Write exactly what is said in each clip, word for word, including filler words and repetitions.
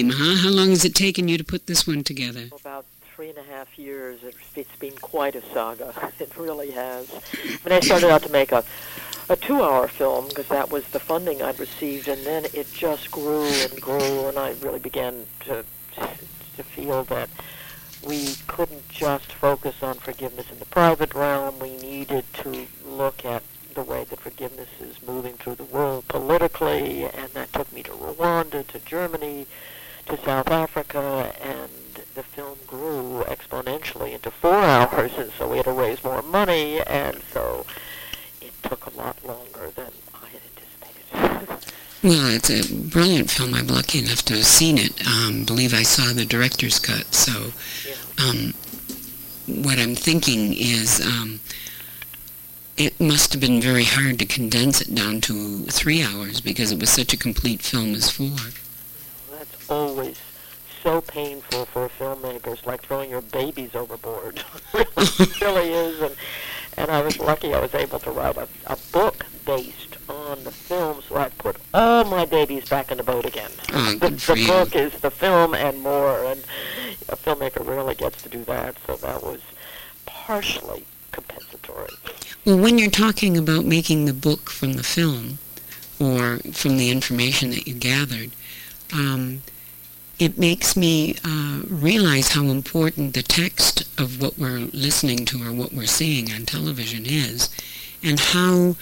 time, huh? How long has it taken you to put this one together? About three and a half years. It's, it's been quite a saga. It really has. I mean, I started out to make a, a two-hour film because that was the funding I'd received, and then it just grew and grew, and I really began to to feel that we couldn't just focus on forgiveness in the private realm. We needed to look at the way that forgiveness is moving through the world politically, and that took me to Rwanda, to Germany, to South Africa, and the film grew exponentially into four hours, and so we had to raise more money, and so it took a lot longer than I had anticipated. Well, it's a brilliant film. I'm lucky enough to have seen it. Um, believe I saw the director's cut, so Yeah. um, what I'm thinking is um, it must have been very hard to condense it down to three hours because it was such a complete film as four. That's always so painful for filmmakers, like throwing your babies overboard. It really is. And, and I was lucky I was able to write a, a book based on the film, so I put all my babies back in the boat again. Oh, the good for the you. book is the film and more, and a filmmaker rarely gets to do that, so that was partially compensatory. Well, when you're talking about making the book from the film, or from the information that you gathered, um, it makes me uh, realize how important the text of what we're listening to or what we're seeing on television is, and how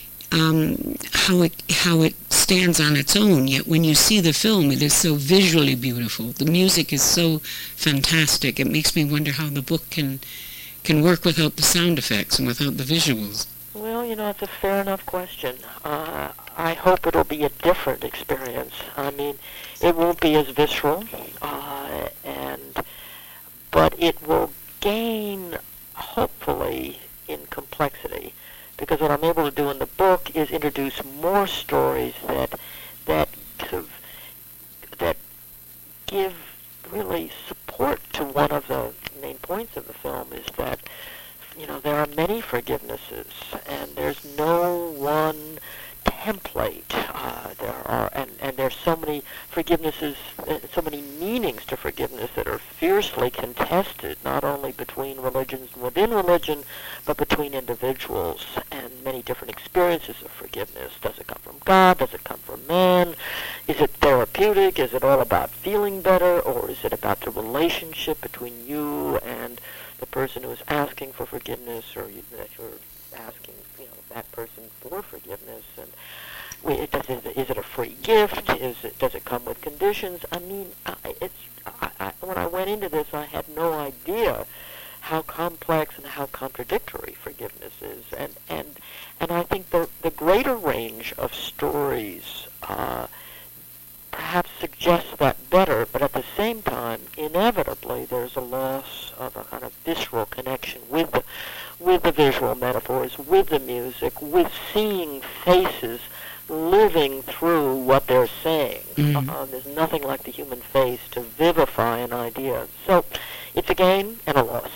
um, how it how it stands on its own. Yet when you see the film, it is so visually beautiful. The music is so fantastic. It makes me wonder how the book can can work without the sound effects and without the visuals. Well, you know, it's a fair enough question. Uh, I hope it'll be a different experience. I mean, it won't be as visceral, uh, and but it will gain, hopefully, in complexity, because what I'm able to do in the book is introduce more stories that that sort of, that give really support to one of the main points of the film, is that, you know, there are many forgivenesses, and there's no one template. Uh, there are, and, and there's so many forgivenesses, uh, so many meanings to forgiveness that are fiercely contested, not only between religions and within religion, but between individuals, and many different experiences of forgiveness. Does it come from God? Does it come from man? Is it therapeutic? Is it all about feeling better? Or is it about the relationship between you and the person who is asking for forgiveness, or you, that you're asking, you know, that person for forgiveness? And we, it does, is, it, is it a free gift? Is it, does it come with conditions? I mean, I, it's I, I, when I went into this, I had no idea how complex and how contradictory forgiveness is, and and and I think the the greater range of stories uh, perhaps suggests that better, but at the same time, inevitably, there's a loss of a kind of visceral connection with the, with the visual metaphors, with the music, with seeing faces living through what they're saying. Mm-hmm. Uh, there's nothing like the human face to vivify an idea. So it's a gain and a loss.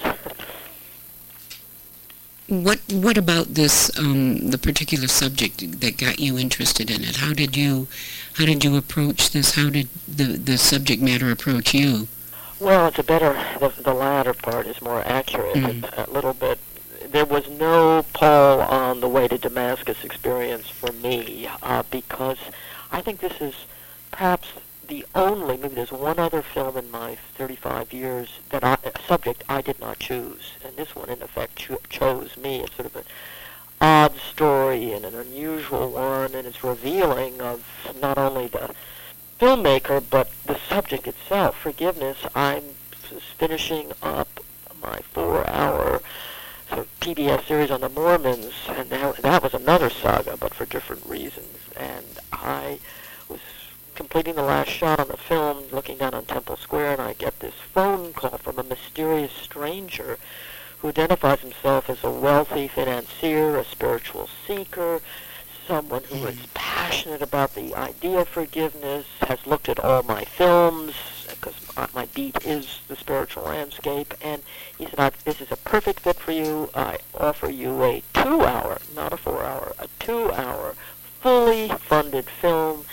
What What about this, um, the particular subject that got you interested in it? How did you How did you approach this? How did the the subject matter approach you? Well, it's a better, the, the latter part is more accurate, Mm. a, a little bit. There was no Paul on the way to Damascus experience for me, uh, because I think this is perhaps the only, maybe there's one other film in my thirty-five years, that I, a subject I did not choose, and this one in effect cho- chose me. It's sort of an odd story and an unusual one, and it's revealing of not only the filmmaker, but the subject itself, forgiveness. I'm finishing up my four-hour sort of P B S series on the Mormons, and that, that was another saga, but for different reasons. And I was completing the last shot on the film, looking down on Temple Square, and I get this phone call from a mysterious stranger who identifies himself as a wealthy financier, a spiritual seeker, someone who is passionate about the idea of forgiveness, has looked at all my films, because my beat is the spiritual landscape, and he said, this is a perfect fit for you. I offer you a two-hour, not a four-hour, a two-hour, fully funded film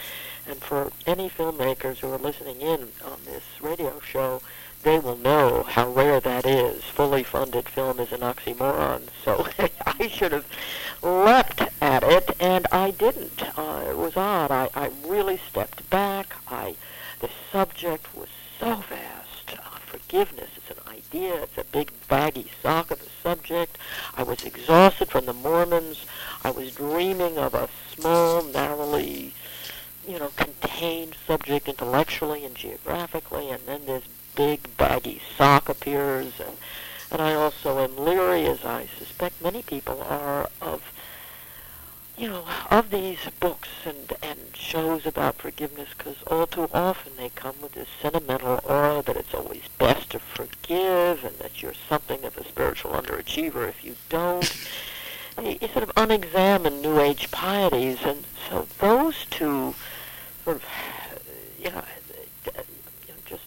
And for any filmmakers who are listening in on this radio show, they will know how rare that is. Fully funded film is an oxymoron. So I should have leapt at it, and I didn't. Uh, it was odd. I, I really stepped back. I, the subject was so vast. Uh, forgiveness is an idea. It's a big baggy sock of a subject. I was exhausted from the Mormons. I was dreaming of a small, narrowly, you know, contained subject intellectually and geographically, and then this big baggy sock appears, and, and I also am leery, as I suspect many people are, of, you know, of these books and, and shows about forgiveness, because all too often they come with this sentimental aura that it's always best to forgive, and that you're something of a spiritual underachiever if you don't. You sort of unexamined New Age pieties, and so those two sort of, you know, just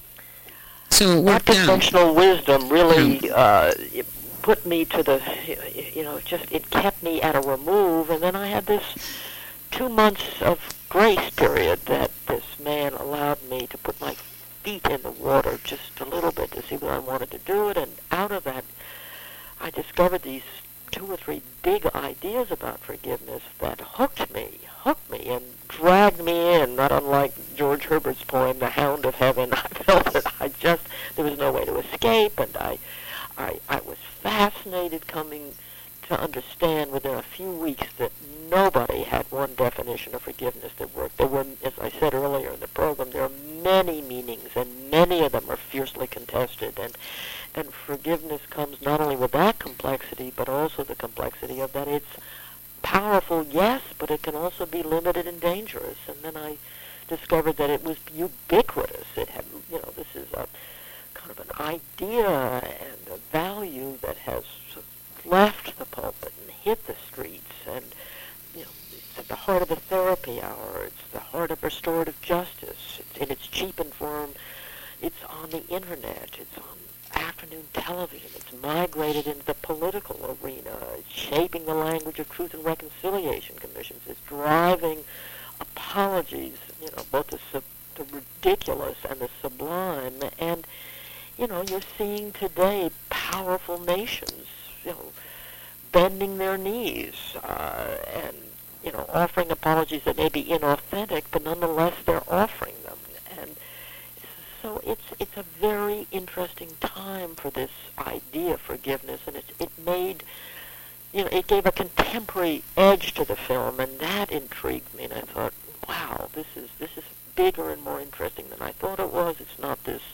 so that conventional wisdom really uh, put me to the, you know, just it kept me at a remove, and then I had this two months of grace period that this man allowed me to put my feet in the water just a little bit to see what I wanted to do it, and out of that I discovered these two or three big ideas about forgiveness that hooked me, hooked me, and dragged me in, not unlike George Herbert's poem, The Hound of Heaven. I felt that I just, there was no way to escape, and I, I, I was fascinated coming to understand within a few weeks that nobody had one definition of forgiveness that worked. There were, as I said earlier in the program, there are many meanings, and many of them are fiercely contested, and and forgiveness comes not only with that complexity, but also the complexity of that it's powerful, yes, but it can also be limited and dangerous. And then I discovered that it was ubiquitous. It had, you know, this is a kind of an idea and a value that has left the pulpit and hit the streets, and, you know, it's at the heart of the therapy hour. It's the heart of restorative justice. It's in its cheapened form. It's on the internet. It's on afternoon television. It's migrated into the political arena. It's shaping the language of truth and reconciliation commissions. It's driving apologies, you know, both the, sub, the ridiculous and the sublime. And, you know, you're seeing today powerful nations, you know, bending their knees uh, and, you know, offering apologies that may be inauthentic, but nonetheless they're offering them. And so it's it's a very interesting time for this idea of forgiveness, and it it made, you know, it gave a contemporary edge to the film, and that intrigued me. And I thought, wow, this is this is bigger and more interesting than I thought it was. It's not this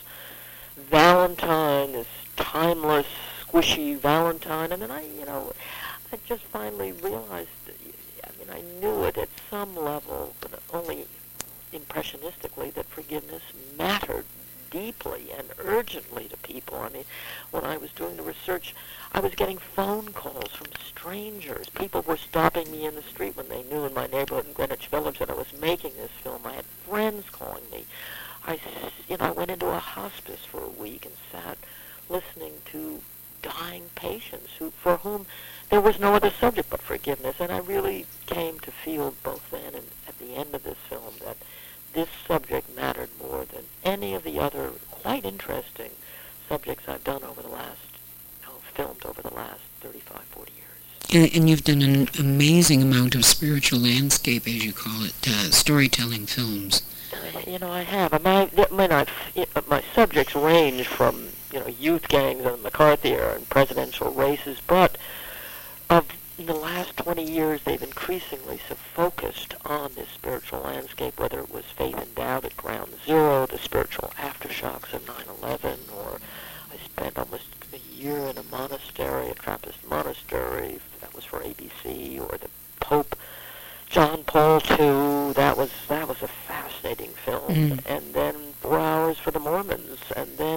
Valentine, this timeless, squishy Valentine. And then I, you know, I just finally realized. I mean, I knew it at some level, but only impressionistically, that forgiveness mattered deeply and urgently to people. I mean, when I was doing the research, I was getting phone calls from strangers. People were stopping me in the street when they knew in my neighborhood in Greenwich Village that I was making this film. I had friends calling me. I, you know, I went into a hospice for a week and sat listening to dying patients who, for whom there was no other subject but forgiveness. And I really came to feel both then and at the end of this film that this subject mattered more than any of the other quite interesting subjects I've done over the last, you know, filmed over the last thirty-five, forty years. And, and you've done an amazing amount of spiritual landscape, as you call it, uh, storytelling films. Uh, you know, I have. And my, I mean, I've, my subjects range from, you know, youth gangs and the McCarthy era and presidential races, but of in the last twenty years, they've increasingly so focused on this spiritual landscape, whether it was Faith and Doubt at Ground Zero, the spiritual aftershocks of nine eleven, or I spent almost a year in a monastery, a Trappist monastery, that was for A B C, or the Pope John Paul the Second, that was that was a fascinating film, mm. and then Four Hours for the Mormons, and then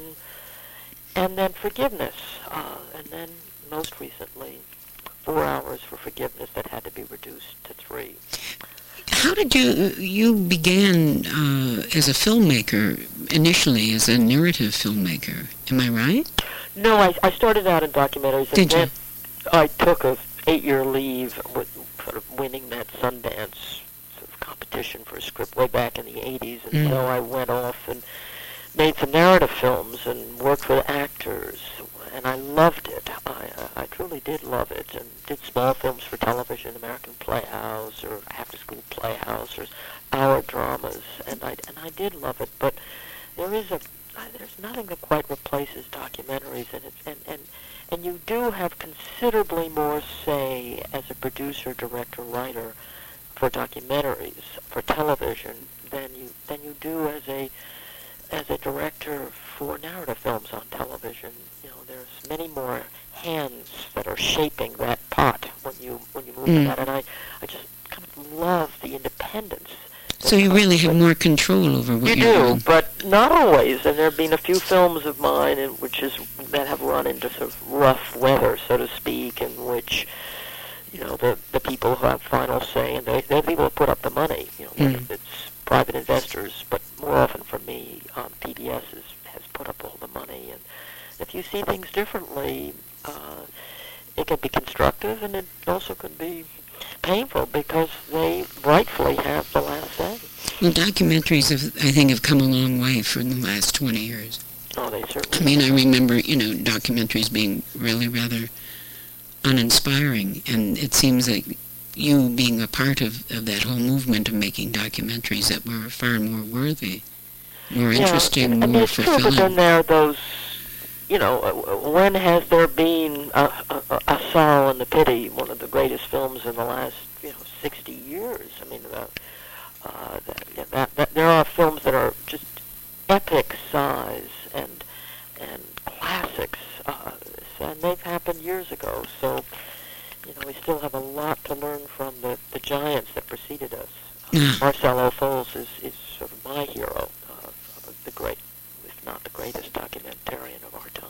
and then Forgiveness, uh, and then most recently, Four Hours for Forgiveness that had to be reduced to three. How did you, you began uh, as a filmmaker, initially as a narrative filmmaker, am I right? No, I, I started out in documentaries, and did then you? I took a eight-year leave with sort of winning that Sundance sort of competition for a script way back in the eighties, and Mm. so I went off and made some narrative films and worked with actors, and I loved it. I, I truly did love it, and did small films for television, American Playhouse or After School Playhouse or hour dramas, and I and I did love it. But there is a there's nothing that quite replaces documentaries, and it's and and and you do have considerably more say as a producer, director, writer for documentaries for television than you than you do as a as a director for narrative films on television. You know, there's many more hands that are shaping that pot when you when you move Mm. to that, and I, I just kind of love the independence. So you really have more control over what You you're do, doing. but not always. And there have been a few films of mine in which is that have run into sort of rough weather, so to speak, in which you know the the people who have final say, and they they're the people who put up the money. You know, whether Mm. it's private investors, but more often for me, um, P B S is, has put up all the money. And if you see things differently, uh, it can be constructive, and it also can be painful because they rightfully have the last say. Well, documentaries, have, I think, have come a long way for the last twenty years. Oh, they I certainly. mean, I remember, you know, documentaries being really rather uninspiring, and it seems like you being a part of, of that whole movement of making documentaries that were far more worthy, more Yeah, interesting, I mean, more it's true, but then fulfilling. there are those, you know, uh, when has there been a, a, a Sorrow and the Pity, one of the greatest films in the last, you know, sixty years? I mean, uh, uh, that, yeah, that, that, there are films that are just epic size and and classics, uh, and they've happened years ago. So, you know, we still have a lot to learn from the, the giants that preceded us. Uh, Yeah. Marcelo Foles is, is sort of my hero, uh, of the great, if not the greatest documentarian of our time.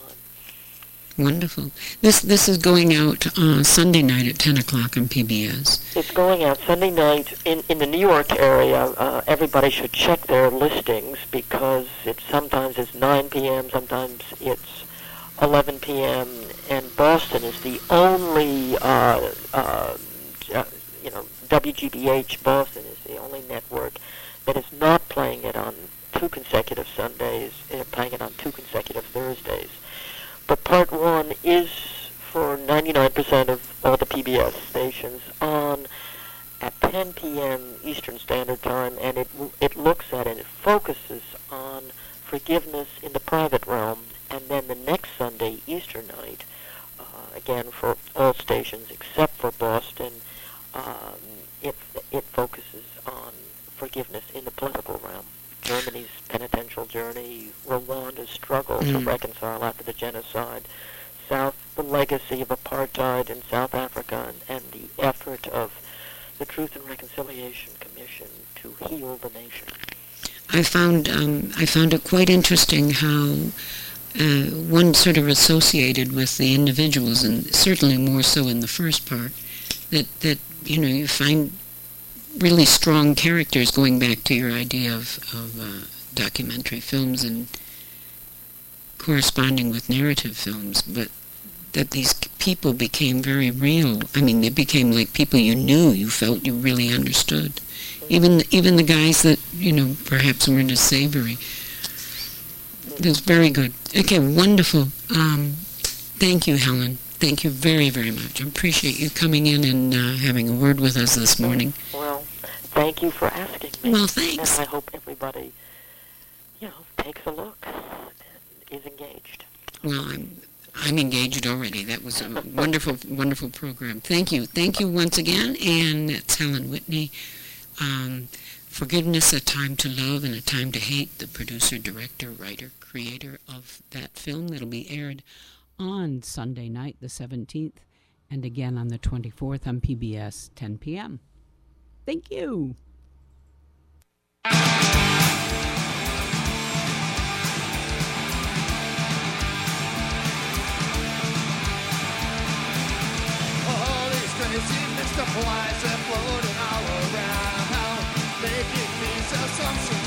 Wonderful. This this is going out uh, Sunday night at ten o'clock on P B S. It's going out Sunday night in, in the New York area. Uh, everybody should check their listings because it sometimes it's nine p.m., sometimes it's eleven p.m., and Boston is the only, uh, uh, you know, W G B H Boston is the only network that is not playing it on two consecutive Sundays, and playing it on two consecutive Thursdays. But part one is for ninety-nine percent of all the P B S stations on at ten p.m. Eastern Standard Time, and it it looks at and it focuses on forgiveness in the private realm. And then the next Sunday, Easter night, uh, again for all stations except for Boston, um, it it focuses on forgiveness in the political realm. Germany's penitential journey, Rwanda's struggle to Mm. reconcile after the genocide, South, the legacy of apartheid in South Africa, and, and the effort of the Truth and Reconciliation Commission to heal the nation. I found um, I found it quite interesting how uh, one sort of associated with the individuals, and certainly more so in the first part, that that you know you find really strong characters, going back to your idea of, of uh, documentary films and corresponding with narrative films, but that these people became very real. I mean, they became like people you knew, you felt you really understood. Even even the guys that, you know, perhaps weren't as savory. It was very good. Okay, wonderful. Um, thank you, Helen. Thank you very, very much. I appreciate you coming in and uh, having a word with us this morning. Well, thank you for asking me. Well, thanks. And I hope everybody, you know, takes a look and is engaged. Well, I'm I'm engaged already. That was a wonderful, wonderful program. Thank you. Thank you once again. And it's Helen Whitney. Um, Forgiveness, A Time to Love and A Time to Hate, the producer, director, writer, creator of that film that'll be aired on Sunday night, the seventeenth, and again on the twenty-fourth on P B S, ten p.m. Thank you. All these crazy Mister Flies are floating all around, making these assumptions